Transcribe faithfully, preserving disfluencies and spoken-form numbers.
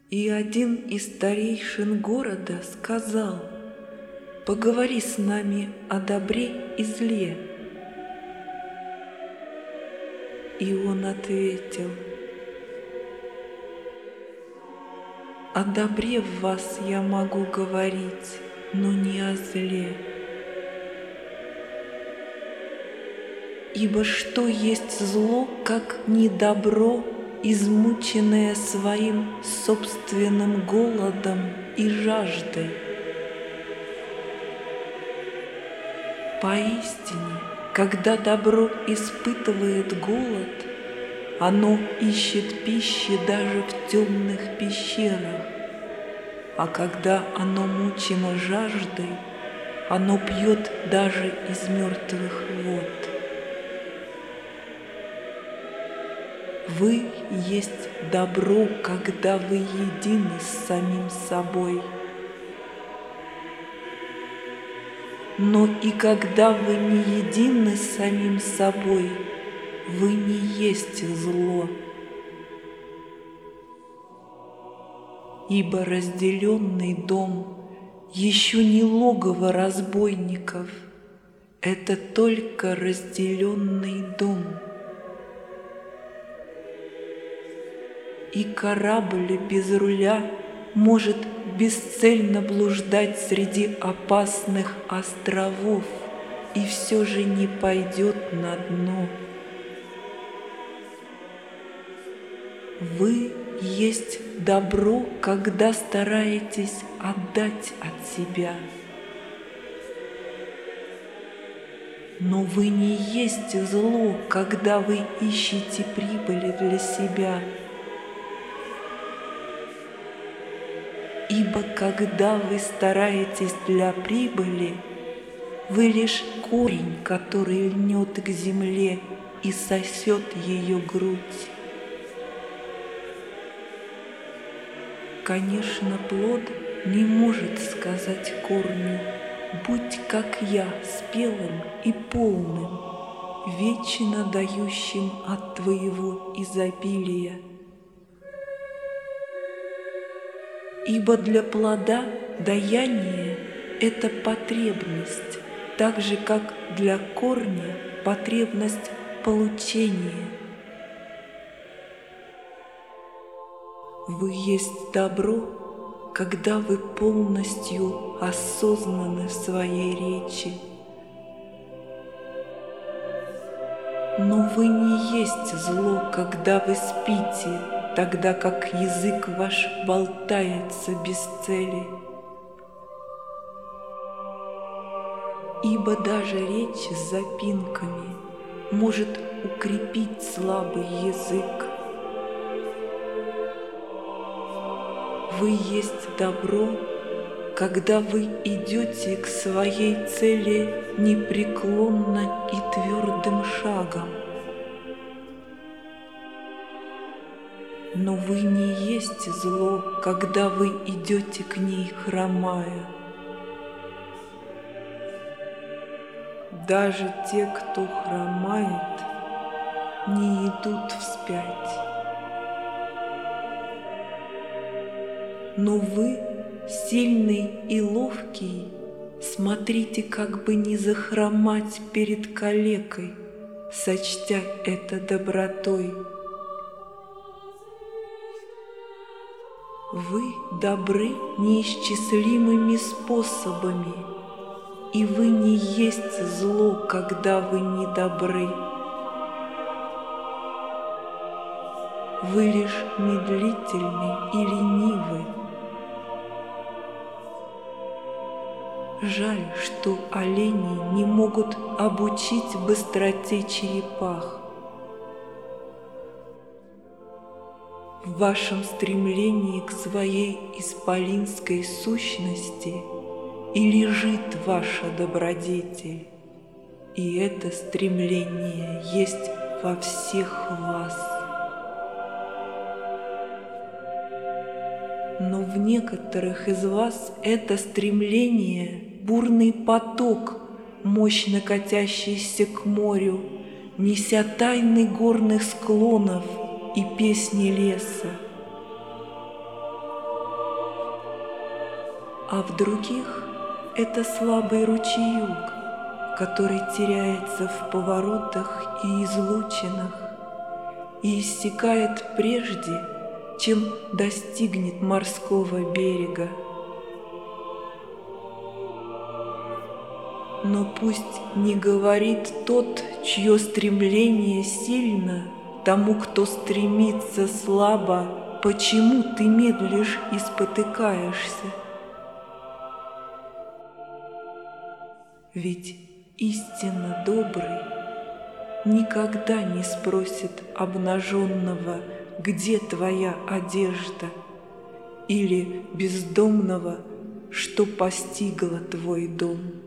И один из старейшин города сказал: «Поговори с нами о добре и зле». И он ответил: «О добре в вас я могу говорить, но не о зле. Ибо что есть зло, как не добро, измученное своим собственным голодом и жаждой? Поистине, когда добро испытывает голод, оно ищет пищи даже в темных пещерах, а когда оно мучено жаждой, оно пьет даже из мертвых вод. Вы есть добро, когда вы едины с самим собой. Но и когда вы не едины с самим собой, вы не есть зло. Ибо разделенный дом еще не логово разбойников, это только разделенный дом. И корабль без руля может бесцельно блуждать среди опасных островов и все же не пойдет на дно. Вы есть добро, когда стараетесь отдать от себя. Но вы не есть зло, когда вы ищете прибыли для себя. Ибо когда вы стараетесь для прибыли, вы лишь корень, который льнет к земле и сосет ее грудь. Конечно, плод не может сказать корню: «Будь как я, спелым и полным, вечно дающим от твоего изобилия». Ибо для плода даяние — это потребность, так же, как для корня потребность получения. Вы есть добро, когда вы полностью осознаны в своей речи. Но вы не есть зло, когда вы спите, тогда как язык ваш болтается без цели. Ибо даже речь с запинками может укрепить слабый язык. Вы есть добро, когда вы идете к своей цели непреклонно и твердым шагом. Но вы не есть зло, когда вы идете к ней хромая. Даже те, кто хромает, не идут вспять. Но вы, сильный и ловкий, смотрите, как бы не захромать перед калекой, сочтя это добротой. Вы добры неисчислимыми способами, и вы не есть зло, когда вы не добры. Вы лишь медлительны и ленивы. Жаль, что олени не могут обучить быстроте черепах. В вашем стремлении к своей исполинской сущности и лежит ваша добродетель, и это стремление есть во всех вас. Но в некоторых из вас это стремление — бурный поток, мощно катящийся к морю, неся тайны горных склонов и песни леса. а в других это слабый ручеек, который теряется в поворотах и излучинах и иссякает прежде, чем достигнет морского берега. Но пусть не говорит тот, чье стремление сильно, тому, кто стремится слабо, почему ты медлишь и спотыкаешься. Ведь истинно добрый никогда не спросит обнаженного, где твоя одежда, или бездомного, что постигло твой дом.